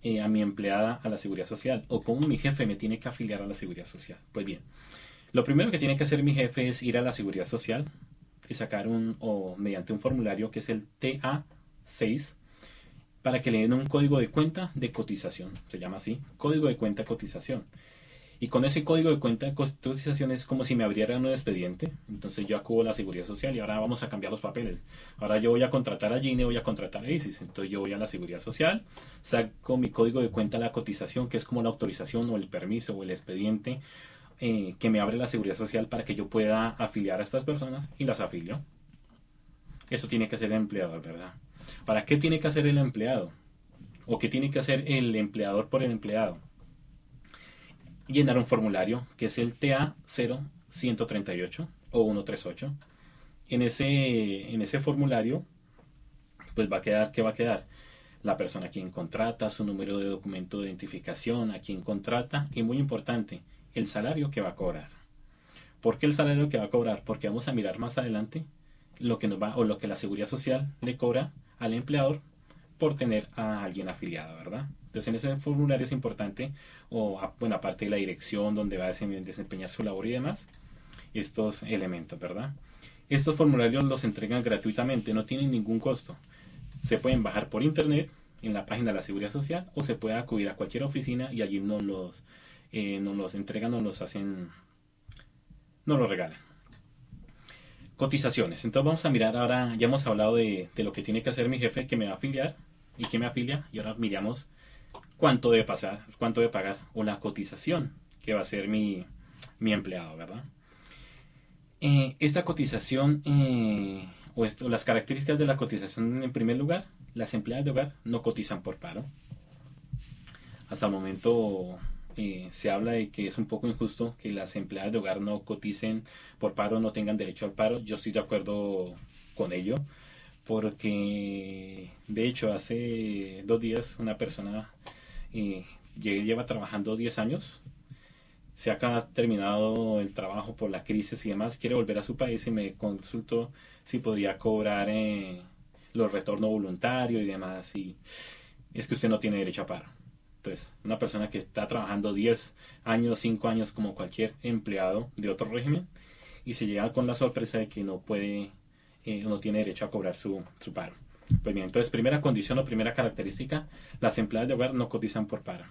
eh, a mi empleada a la Seguridad Social o cómo mi jefe me tiene que afiliar a la Seguridad Social. Pues bien, lo primero que tiene que hacer mi jefe es ir a la Seguridad Social y sacar un, o mediante un formulario que es el T A seis, para que le den un código de cuenta de cotización. Se llama así, código de cuenta de cotización. Y con ese código de cuenta de cotización es como si me abrieran un expediente. Entonces yo acudo a la Seguridad Social y ahora vamos a cambiar los papeles. Ahora yo voy a contratar a Gine, voy a contratar a ISIS. Entonces yo voy a la Seguridad Social, saco mi código de cuenta de la cotización, que es como la autorización o el permiso o el expediente eh, que me abre la Seguridad Social para que yo pueda afiliar a estas personas y las afilio. Eso tiene que hacer el empleador, ¿verdad? ¿Para qué tiene que hacer el empleado? ¿O qué tiene que hacer el empleador por el empleado? Llenar un formulario que es el T A cero uno tres ocho o ciento treinta y ocho. En ese, en ese formulario, pues va a quedar, ¿qué va a quedar? La persona a quien contrata, su número de documento de identificación, a quien contrata y, muy importante, el salario que va a cobrar. ¿Por qué el salario que va a cobrar? Porque vamos a mirar más adelante lo que nos va, o lo que la Seguridad Social le cobra al empleador por tener a alguien afiliado, ¿verdad? Entonces en ese formulario es importante, o bueno, aparte de la dirección donde va a desempeñar su labor y demás, estos elementos, ¿verdad? Estos formularios los entregan gratuitamente, no tienen ningún costo. Se pueden bajar por internet en la página de la Seguridad Social o se puede acudir a cualquier oficina y allí nos los, eh, nos los entregan, nos los hacen, nos los regalan. Cotizaciones. Entonces vamos a mirar ahora, ya hemos hablado de, de lo que tiene que hacer mi jefe que me va a afiliar y que me afilia, y ahora miramos cuánto debe pasar, cuánto debe pagar o la cotización que va a hacer mi, mi empleado, ¿verdad? Eh, esta cotización eh, o, esto, las características de la cotización, en primer lugar, las empleadas de hogar no cotizan por paro. Hasta el momento eh, se habla de que es un poco injusto que las empleadas de hogar no coticen por paro, no tengan derecho al paro. Yo estoy de acuerdo con ello, porque de hecho hace dos días una persona eh, lleva trabajando diez años, se ha terminado el trabajo por la crisis y demás, quiere volver a su país y me consultó si podía cobrar eh, los retornos voluntarios y demás, y es que usted no tiene derecho a paro. Entonces, una persona que está trabajando diez años, cinco años como cualquier empleado de otro régimen y se llega con la sorpresa de que no puede, eh, no tiene derecho a cobrar su, su paro. Pues bien, entonces primera condición o primera característica, las empleadas de hogar no cotizan por paro.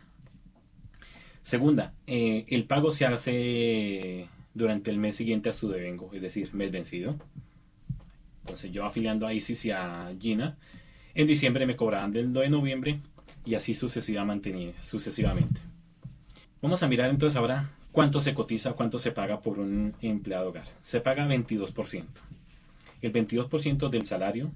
Segunda, eh, el pago se hace durante el mes siguiente a su devengo, es decir, mes vencido. Entonces yo afiliando a ISIS y a Gina, en diciembre me cobrarán del dos de noviembre y así sucesivamente, sucesivamente. Vamos a mirar entonces ahora cuánto se cotiza, cuánto se paga por un empleado de hogar. Se paga veintidós por ciento. El veintidós por ciento del salario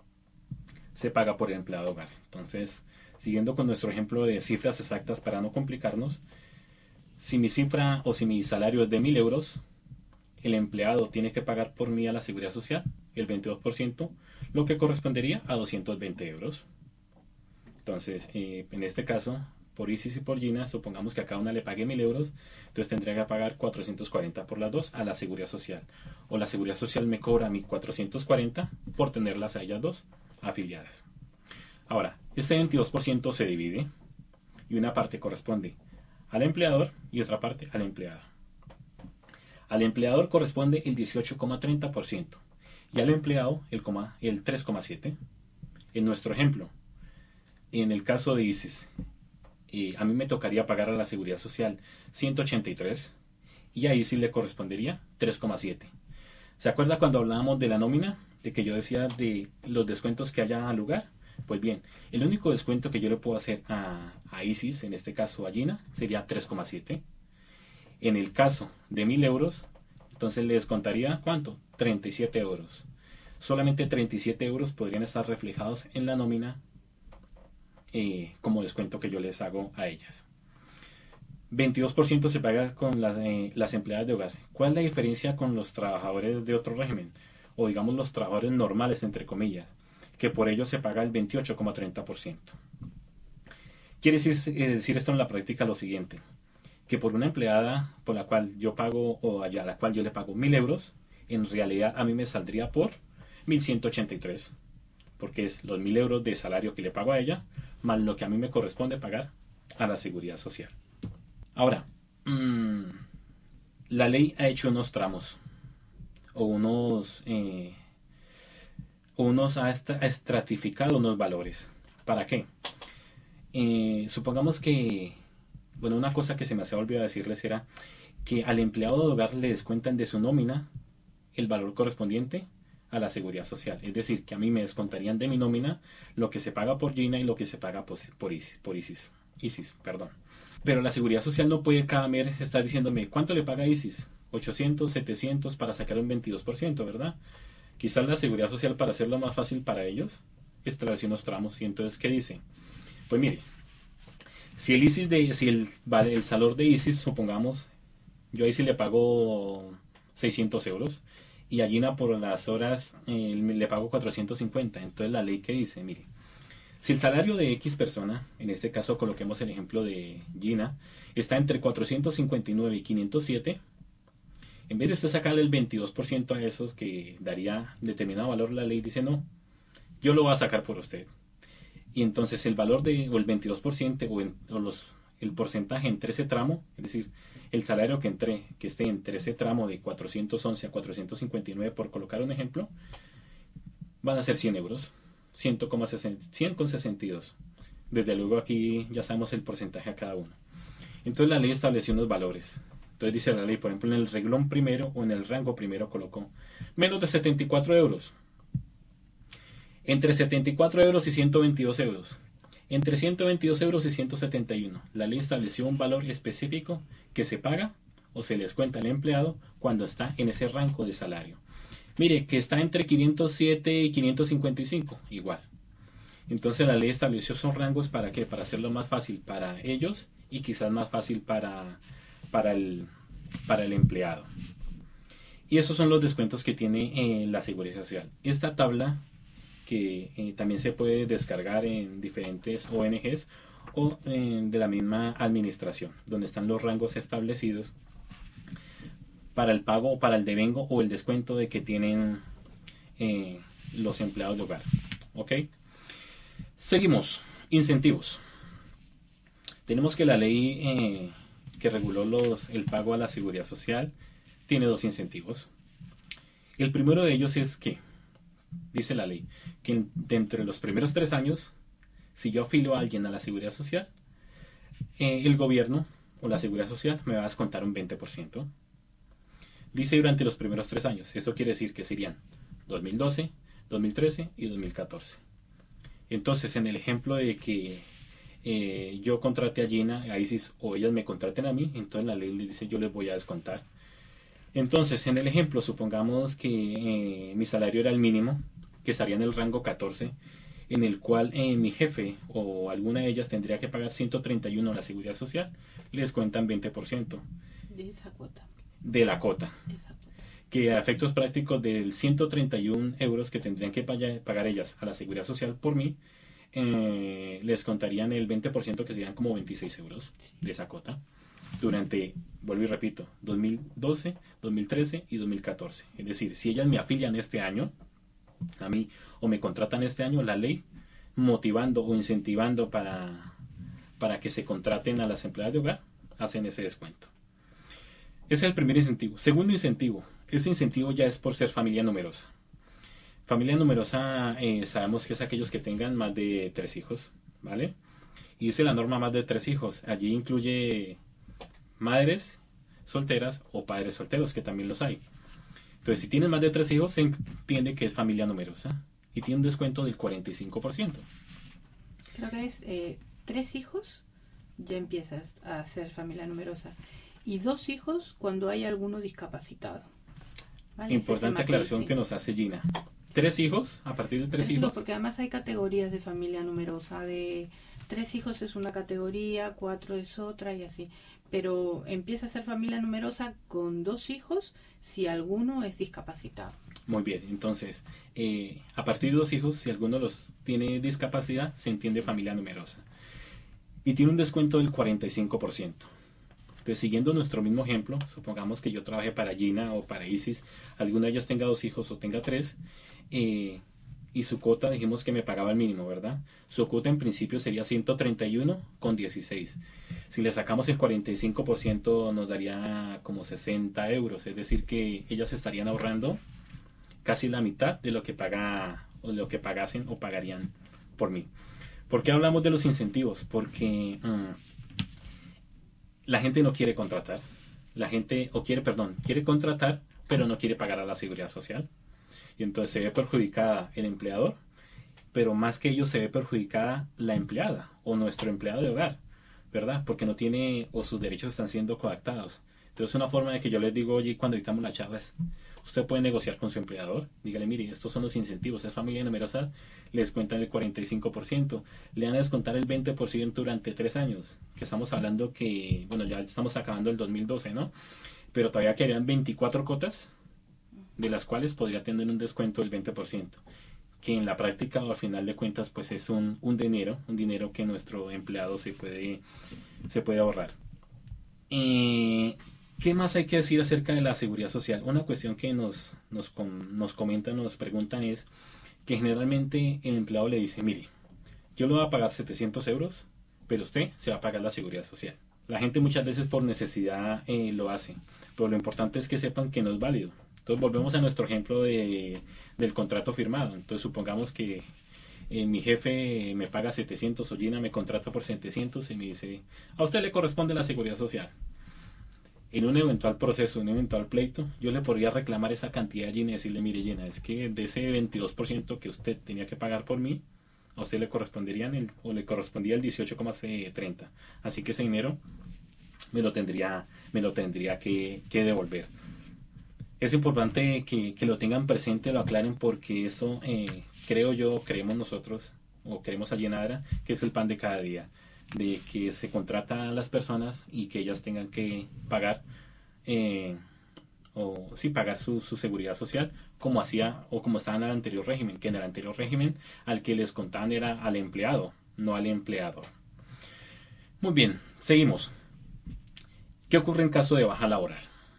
se paga por el empleado de hogar. Entonces, siguiendo con nuestro ejemplo de cifras exactas para no complicarnos, si mi cifra o si mi salario es de mil euros, el empleado tiene que pagar por mí a la Seguridad Social el veintidós por ciento, lo que correspondería a doscientos veinte euros. Entonces, eh, en este caso, por ISIS y por Gina, supongamos que a cada una le pague mil euros, entonces tendría que pagar cuatrocientos cuarenta por las dos a la Seguridad Social. O la Seguridad Social me cobra a mí cuatrocientos cuarenta por tenerlas a ellas dos afiliadas. Ahora, este veintidós por ciento se divide y una parte corresponde al empleador y otra parte al empleado. Al empleador corresponde el dieciocho coma treinta por ciento y al empleado el, el tres coma siete por ciento. En nuestro ejemplo, en el caso de ISIS, eh, a mí me tocaría pagar a la Seguridad Social ciento ochenta y tres y a ISIS le correspondería tres coma siete. ¿Se acuerda cuando hablábamos de la nómina? De que yo decía de los descuentos que haya al lugar. Pues bien, el único descuento que yo le puedo hacer a, a ISIS, en este caso a Gina, sería tres coma siete. En el caso de mil euros, entonces le descontaría ¿cuánto? treinta y siete euros. Solamente treinta y siete euros podrían estar reflejados en la nómina eh, como descuento que yo les hago a ellas. veintidós por ciento se paga con las, eh, las empleadas de hogar. ¿Cuál es la diferencia con los trabajadores de otro régimen? O digamos los trabajadores normales, entre comillas, que por ello se paga el veintiocho coma treinta por ciento. Quiere decir, eh, decir esto en la práctica lo siguiente, que por una empleada por la cual yo pago, o a la cual yo le pago mil euros, en realidad a mí me saldría por mil ciento ochenta y tres, porque es los mil euros de salario que le pago a ella, más lo que a mí me corresponde pagar a la seguridad social. Ahora, mmm, la ley ha hecho unos tramos, o unos, eh, unos ha estratificado unos valores. ¿Para qué? Eh, supongamos que, bueno, una cosa que se me hacía olvidado decirles era que al empleado de hogar le descuentan de su nómina el valor correspondiente a la seguridad social. Es decir, que a mí me descontarían de mi nómina lo que se paga por Gina y lo que se paga por, por, Isis, por Isis. Isis, perdón. Pero la seguridad social no puede cada mes estar diciéndome ¿cuánto le paga Isis? ochocientos, setecientos para sacar un veintidós por ciento, ¿verdad? Quizás la seguridad social, para hacerlo más fácil para ellos, establece unos tramos. Y entonces, ¿qué dice? Pues mire, si el Isis de, si el, vale, el salor de Isis, supongamos, yo a Isis le pago seiscientos euros y a Gina por las horas eh, le pago cuatrocientos cincuenta. Entonces la ley que dice, mire, si el salario de X persona, en este caso coloquemos el ejemplo de Gina, está entre cuatrocientos cincuenta y nueve y quinientos siete, en vez de usted sacarle el veintidós por ciento a esos que daría determinado valor, la ley dice no, yo lo voy a sacar por usted. Y entonces el valor de, o el veintidós por ciento o, en, o los, el porcentaje entre ese tramo, es decir, el salario que, entre, que esté entre ese tramo de cuatrocientos once a cuatrocientos cincuenta y nueve, por colocar un ejemplo, van a ser cien euros, cien con sesenta y dos. Desde luego aquí ya sabemos el porcentaje a cada uno. Entonces la ley estableció unos valores. Entonces dice la ley, por ejemplo, en el reglón primero o en el rango primero colocó menos de setenta y cuatro euros. Entre setenta y cuatro euros y ciento veintidós euros. Entre ciento veintidós euros y ciento setenta y uno. La ley estableció un valor específico que se paga o se les cuenta al empleado cuando está en ese rango de salario. Mire, que está entre quinientos siete y quinientos cincuenta y cinco, igual. Entonces la ley estableció esos rangos para qué, para hacerlo más fácil para ellos y quizás más fácil para, para, el, para el empleado. Y esos son los descuentos que tiene eh, la Seguridad Social. Esta tabla que eh, también se puede descargar en diferentes O N Ges o eh, de la misma administración, donde están los rangos establecidos para el pago o para el devengo o el descuento de que tienen eh, los empleados de hogar. ¿Ok? Seguimos. Incentivos. Tenemos que la ley eh, que reguló los, el pago a la Seguridad Social tiene dos incentivos. El primero de ellos es que dice la ley que de entre los primeros tres años, si yo afilio a alguien a la Seguridad Social, eh, el gobierno o la Seguridad Social me va a descontar un veinte por ciento. Dice durante los primeros tres años. Esto quiere decir que serían dos mil doce, dos mil trece y dos mil catorce. Entonces, en el ejemplo de que eh, yo contrate a Gina, a Isis, o ellas me contraten a mí, entonces la ley le dice yo les voy a descontar. Entonces, en el ejemplo, supongamos que eh, mi salario era el mínimo, que estaría en el rango catorce, en el cual eh, mi jefe o alguna de ellas tendría que pagar ciento treinta y uno a la Seguridad Social, les cuentan veinte por ciento. De esa cuota. De la cuota. De esa cuota. Que a efectos prácticos del ciento treinta y uno euros que tendrían que pagar ellas a la Seguridad Social por mí, eh, les contarían el veinte por ciento, que serían como veintiséis euros de esa cuota. Durante, vuelvo y repito, dos mil doce, dos mil trece y dos mil catorce. Es decir, si ellas me afilian este año a mí o me contratan este año, la ley motivando o incentivando para, para que se contraten a las empleadas de hogar, hacen ese descuento. Ese es el primer incentivo. Segundo incentivo. Ese incentivo ya es por ser familia numerosa. Familia numerosa eh, sabemos que es aquellos que tengan más de tres hijos, ¿vale? Y dice la norma más de tres hijos. Allí incluye madres solteras o padres solteros, que también los hay. Entonces, si tienen más de tres hijos, se entiende que es familia numerosa y tiene un descuento del cuarenta y cinco por ciento. Creo que es eh, tres hijos, ya empiezas a ser familia numerosa. Y dos hijos cuando hay alguno discapacitado. ¿Vale? Importante aclaración que nos hace Gina. Tres hijos, a partir de tres, tres hijos. hijos. Porque además hay categorías de familia numerosa. De tres hijos es una categoría, cuatro es otra y así. Pero empieza a ser familia numerosa con dos hijos si alguno es discapacitado. Muy bien, entonces, eh, a partir de dos hijos, si alguno los tiene discapacidad, se entiende familia numerosa. Y tiene un descuento del cuarenta y cinco por ciento. Entonces, siguiendo nuestro mismo ejemplo, supongamos que yo trabaje para Gina o para Isis, alguna de ellas tenga dos hijos o tenga tres, eh, y su cuota dijimos que me pagaba el mínimo, ¿verdad? Su cuota en principio sería ciento treinta y uno con dieciséis. Si le sacamos el cuarenta y cinco por ciento nos daría como sesenta euros, es decir que ellas estarían ahorrando casi la mitad de lo que paga o lo que pagasen o pagarían por mí. ¿Por qué hablamos de los incentivos? Porque mmm, la gente no quiere contratar, la gente o quiere, perdón, quiere contratar, pero no quiere pagar a la seguridad social. Y entonces se ve perjudicada el empleador, pero más que ello se ve perjudicada la empleada o nuestro empleado de hogar, ¿verdad? Porque no tiene o sus derechos están siendo coartados. Entonces una forma de que yo les digo, oye, cuando editamos la charla es, usted puede negociar con su empleador, dígale, mire, estos son los incentivos, es familia numerosa, les cuentan el cuarenta y cinco por ciento, le van a descontar el veinte por ciento durante tres años, que estamos hablando que, bueno, ya estamos acabando el dos mil doce, ¿no? Pero todavía quedarían veinticuatro cotas, de las cuales podría tener un descuento del veinte por ciento, que en la práctica o al final de cuentas pues es un, un dinero, un dinero que nuestro empleado se puede, se puede ahorrar. Eh, ¿Qué más hay que decir acerca de la seguridad social? Una cuestión que nos, nos, nos comentan, nos preguntan es que generalmente el empleado le dice, mire, yo le voy a pagar setecientos euros, pero usted se va a pagar la seguridad social. La gente muchas veces por necesidad eh, lo hace, pero lo importante es que sepan que no es válido. Entonces volvemos a nuestro ejemplo de, del contrato firmado. Entonces supongamos que eh, mi jefe me paga setecientos o Gina me contrata por setecientos y me dice, a usted le corresponde la seguridad social. En un eventual proceso, en un eventual pleito, yo le podría reclamar esa cantidad a Gina y decirle, mire Gina, es que de ese veintidós por ciento que usted tenía que pagar por mí, a usted le corresponderían el, o le correspondía el dieciocho coma treinta. Así que ese dinero me lo tendría, me lo tendría que, que devolver. Es importante que, que lo tengan presente, lo aclaren, porque eso eh, creo yo, creemos nosotros, o creemos allí en Adra, que es el pan de cada día, de que se contrata a las personas y que ellas tengan que pagar, eh, o sí, pagar su, su seguridad social, como hacía o como estaba en el anterior régimen, que en el anterior régimen al que les contaban era al empleado, no al empleador. Muy bien, seguimos. ¿Qué ocurre en caso de baja laboral?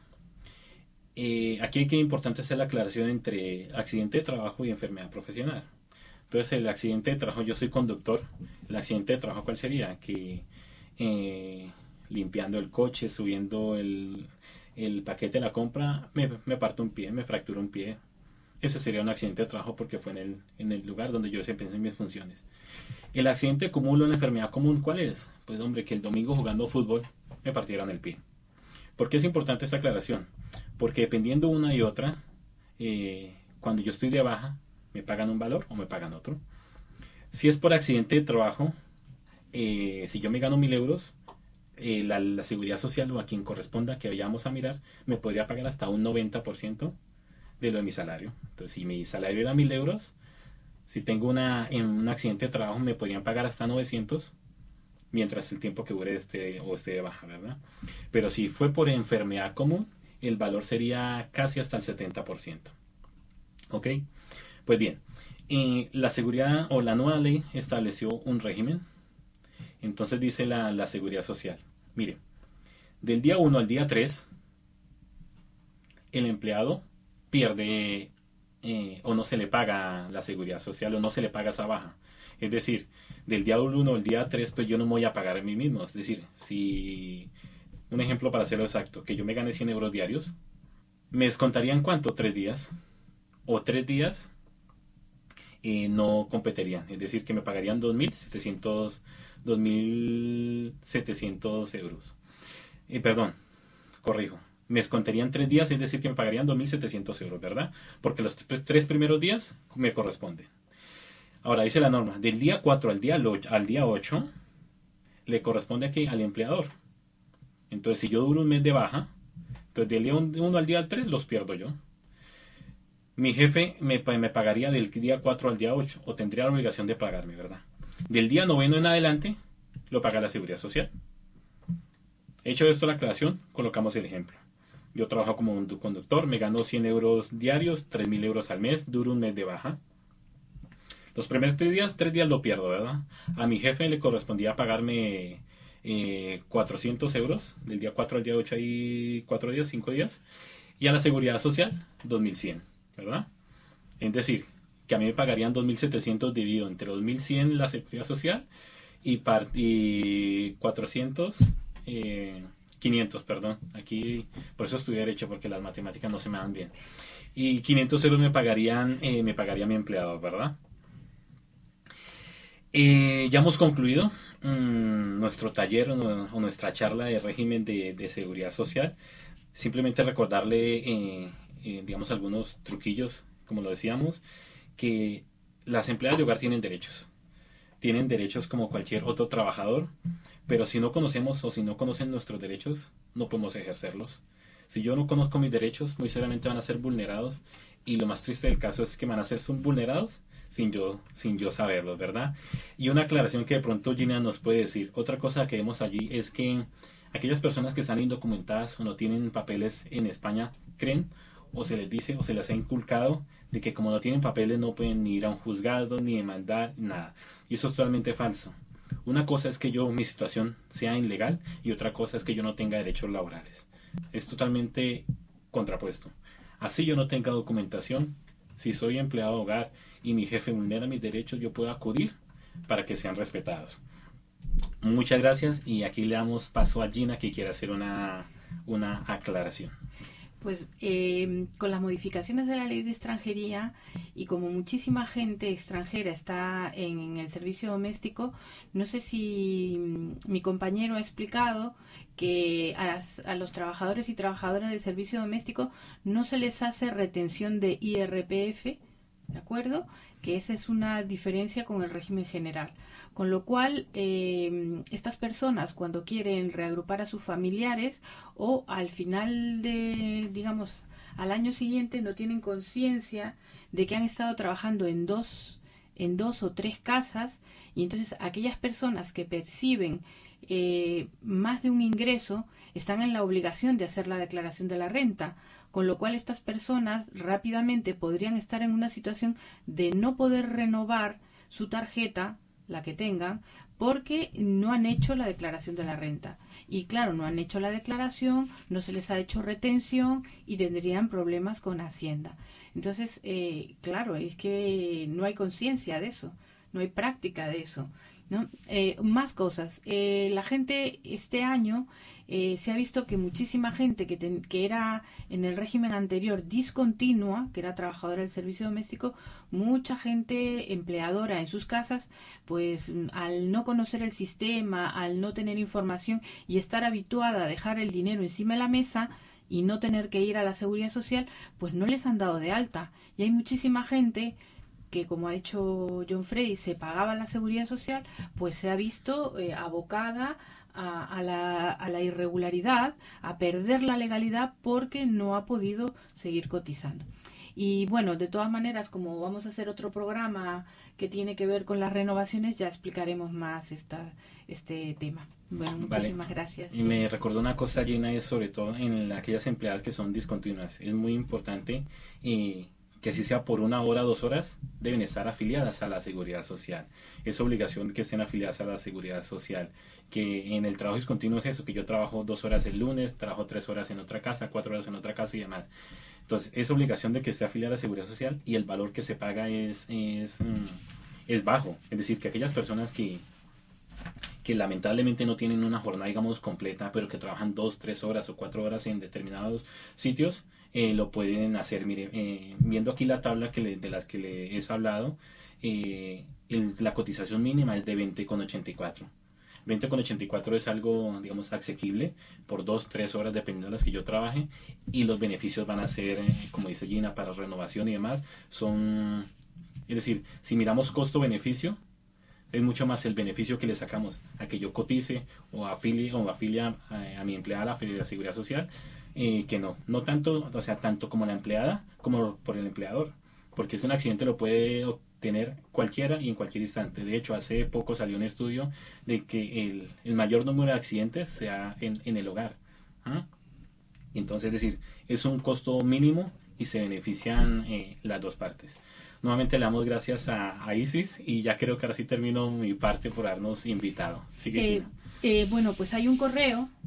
Eh, aquí hay que importante hacer la aclaración entre accidente de trabajo y enfermedad profesional. Entonces, el accidente de trabajo, yo soy conductor. El accidente de trabajo, ¿cuál sería? Que eh, limpiando el coche, subiendo el, el paquete de la compra, me, me parto un pie, me fracturo un pie. Ese sería un accidente de trabajo porque fue en el, en el lugar donde yo desempeño mis funciones. El accidente común o la enfermedad común, ¿cuál es? Pues, hombre, que el domingo jugando fútbol me partieron el pie. ¿Por qué es importante esta aclaración? Porque dependiendo una y otra, eh, cuando yo estoy de baja, me pagan un valor o me pagan otro. Si es por accidente de trabajo, eh, si yo me gano mil euros, eh, la, la seguridad social o a quien corresponda que vayamos a mirar, me podría pagar hasta un noventa por ciento de lo de mi salario. Entonces, si mi salario era mil euros, si tengo una, en un accidente de trabajo, me podrían pagar hasta novecientos, mientras el tiempo que dure este o esté de baja, ¿verdad? Pero si fue por enfermedad común, el valor sería casi hasta el setenta por ciento. ¿Ok? Pues bien, eh, la seguridad o la nueva ley estableció un régimen. Entonces dice la, la seguridad social. Mire, del día uno al día tres, el empleado pierde eh, o no se le paga la seguridad social o no se le paga esa baja. Es decir, del día uno al día tres, pues yo no me voy a pagar a mí mismo. Es decir, si, un ejemplo para hacerlo exacto, que yo me gane cien euros diarios, me descontarían ¿cuánto? Tres días. O tres días eh, no competirían. Es decir, que me pagarían dos mil setecientos euros. Eh, perdón, corrijo. Me descontarían tres días, es decir, que me pagarían dos mil setecientos euros, ¿verdad? Porque los tres primeros días me corresponden. Ahora dice la norma, del día cuatro al día, al día ocho, le corresponde aquí al empleador. Entonces, si yo duro un mes de baja, entonces del día uno al día tres los pierdo yo. Mi jefe me, me pagaría del día cuatro al día ocho, o tendría la obligación de pagarme, ¿verdad? Del día noveno en adelante, lo paga la seguridad social. Hecho esto la aclaración, colocamos el ejemplo. Yo trabajo como un conductor, me gano cien euros diarios, tres mil euros al mes, duro un mes de baja. Los primeros tres días, tres días lo pierdo, ¿verdad? A mi jefe le correspondía pagarme eh, cuatrocientos euros, del día cuatro al día ocho hay cuatro días, cinco días. Y a la seguridad social, dos mil cien, ¿verdad? Es decir, que a mí me pagarían dos mil setecientos dividido entre dos mil cien la seguridad social y, par y cuatrocientos, eh, quinientos, perdón. Aquí, por eso estudié Derecho, porque las matemáticas no se me dan bien. Y quinientos euros me pagarían, eh, me pagaría mi empleador, ¿verdad? Eh, ya hemos concluido mmm, nuestro taller o, o nuestra charla de régimen de, de seguridad social. Simplemente recordarle, eh, eh, digamos, algunos truquillos, como lo decíamos, que las empleadas de hogar tienen derechos. Tienen derechos como cualquier otro trabajador, pero si no conocemos o si no conocen nuestros derechos, no podemos ejercerlos. Si yo no conozco mis derechos, muy seguramente van a ser vulnerados, y lo más triste del caso es que van a ser vulnerados sin yo, sin yo saberlos, ¿verdad? Y una aclaración que de pronto Gina nos puede decir. Otra cosa que vemos allí es que aquellas personas que están indocumentadas o no tienen papeles en España creen o se les dice o se les ha inculcado de que como no tienen papeles no pueden ni ir a un juzgado ni demandar nada. Y eso es totalmente falso. Una cosa es que yo, mi situación sea ilegal, y otra cosa es que yo no tenga derechos laborales. Es totalmente contrapuesto. Así yo no tenga documentación, si soy empleado de hogar y mi jefe vulnera mis derechos, yo puedo acudir para que sean respetados. Muchas gracias, y aquí le damos paso a Gina, que quiere hacer una, una aclaración. Pues eh, con las modificaciones de la ley de extranjería, y como muchísima gente extranjera está en, en el servicio doméstico, no sé si mi compañero ha explicado que a, las, a los trabajadores y trabajadoras del servicio doméstico no se les hace retención de I R P F, ¿de acuerdo? Que esa es una diferencia con el régimen general. Con lo cual, eh, estas personas, cuando quieren reagrupar a sus familiares o al final de, digamos, al año siguiente, no tienen conciencia de que han estado trabajando en dos, en dos o tres casas, y entonces aquellas personas que perciben eh, más de un ingreso están en la obligación de hacer la declaración de la renta, con lo cual estas personas rápidamente podrían estar en una situación de no poder renovar su tarjeta, la que tengan, porque no han hecho la declaración de la renta. Y claro, no han hecho la declaración, no se les ha hecho retención y tendrían problemas con Hacienda. Entonces, eh, claro, es que no hay conciencia de eso, no hay práctica de eso, ¿no? Eh, más cosas. Eh, la gente este año eh, se ha visto que muchísima gente que, ten, que era en el régimen anterior discontinua, que era trabajadora del servicio doméstico, mucha gente empleadora en sus casas, pues al no conocer el sistema, al no tener información y estar habituada a dejar el dinero encima de la mesa y no tener que ir a la seguridad social, pues no les han dado de alta. Y hay muchísima gente que, como ha dicho John Freddy, se pagaba la seguridad social, pues se ha visto eh, abocada a, a, la, a la irregularidad, a perder la legalidad porque no ha podido seguir cotizando. Y bueno, de todas maneras, como vamos a hacer otro programa que tiene que ver con las renovaciones, ya explicaremos más esta, este tema. Bueno, muchísimas vale. gracias. Y sí. Me recordó una cosa, Gina, es sobre todo en aquellas empleadas que son discontinuas. Es muy importante y que así sea por una hora, dos horas, deben estar afiliadas a la Seguridad Social. Es obligación que estén afiliadas a la Seguridad Social. Que en el trabajo discontinuo es eso, que yo trabajo dos horas el lunes, trabajo tres horas en otra casa, cuatro horas en otra casa y demás. Entonces, es obligación de que esté afiliada a la Seguridad Social, y el valor que se paga es, es, es bajo. Es decir, que aquellas personas que, que lamentablemente no tienen una jornada, digamos, completa, pero que trabajan dos, tres horas o cuatro horas en determinados sitios, Eh, lo pueden hacer. Mire, eh, viendo aquí la tabla que le, de las que les he hablado, eh, el, la cotización mínima es de veinte con ochenta y cuatro. veinte con ochenta y cuatro es algo, digamos, asequible por dos, tres horas, dependiendo de las que yo trabaje, y los beneficios van a ser, eh, como dice Gina, para renovación y demás, son, es decir, si miramos costo-beneficio, es mucho más el beneficio que le sacamos a que yo cotice o afilie o afilia a, a mi empleada a la Seguridad Social, eh, que no, no tanto, o sea, tanto como la empleada como por el empleador, porque es un accidente lo puede obtener cualquiera y en cualquier instante. De hecho, hace poco salió un estudio de que el, el mayor número de accidentes sea en, en el hogar. ¿Ah? Entonces, es decir, es un costo mínimo y se benefician eh, las dos partes. Nuevamente le damos gracias a, a Isis, y ya creo que ahora sí termino mi parte por habernos invitado. Sigue, eh, eh, bueno, pues hay un correo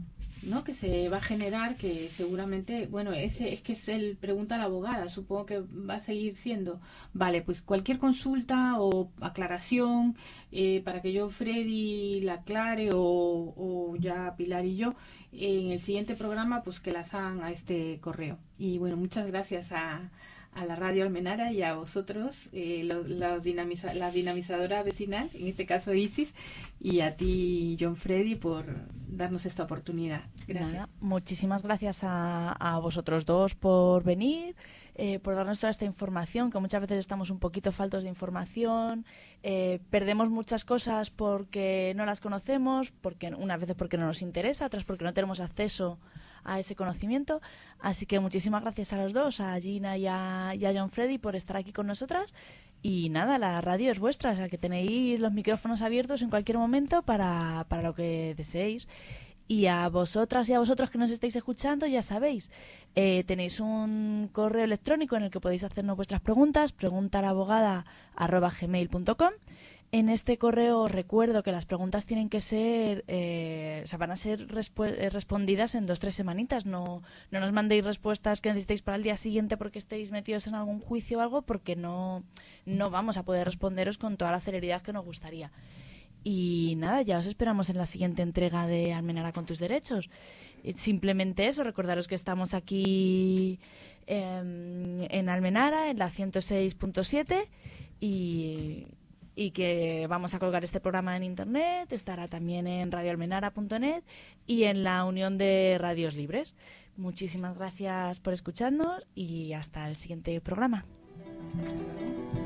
¿no? Que se va a generar, que seguramente, bueno, ese es que es el pregunta a la abogada, supongo que va a seguir siendo. Vale, pues cualquier consulta o aclaración eh, para que yo, Freddy, la aclare o, o ya Pilar y yo, en el siguiente programa, pues que las hagan a este correo. Y bueno, muchas gracias a, a la Radio Almenara y a vosotros, eh, los, los dinamiza, la dinamizadora vecinal, en este caso Isis, y a ti, John Freddy, por darnos esta oportunidad. Gracias. Nada, muchísimas gracias a, a vosotros dos por venir, eh, por darnos toda esta información, que muchas veces estamos un poquito faltos de información, eh, perdemos muchas cosas porque no las conocemos, porque unas veces porque no nos interesa, otras porque no tenemos acceso a ese conocimiento. Así que muchísimas gracias a los dos, a Gina y a, y a John Freddy, por estar aquí con nosotras. Y nada, la radio es vuestra, o sea que tenéis los micrófonos abiertos en cualquier momento para, para lo que deseéis. Y a vosotras y a vosotros que nos estáis escuchando, ya sabéis, eh, tenéis un correo electrónico en el que podéis hacernos vuestras preguntas, preguntalabogada arroba gmail punto com. En este correo os recuerdo que las preguntas tienen que ser, eh, o sea, van a ser respu- respondidas en dos tres semanitas. No, no nos mandéis respuestas que necesitéis para el día siguiente porque estéis metidos en algún juicio o algo, porque no, no vamos a poder responderos con toda la celeridad que nos gustaría. Y nada, ya os esperamos en la siguiente entrega de Almenara con tus derechos. Simplemente eso, recordaros que estamos aquí eh, en Almenara, en la ciento seis punto siete, y, y que vamos a colgar este programa en internet, estará también en radio almenara punto net y en la Unión de Radios Libres. Muchísimas gracias por escucharnos y hasta el siguiente programa.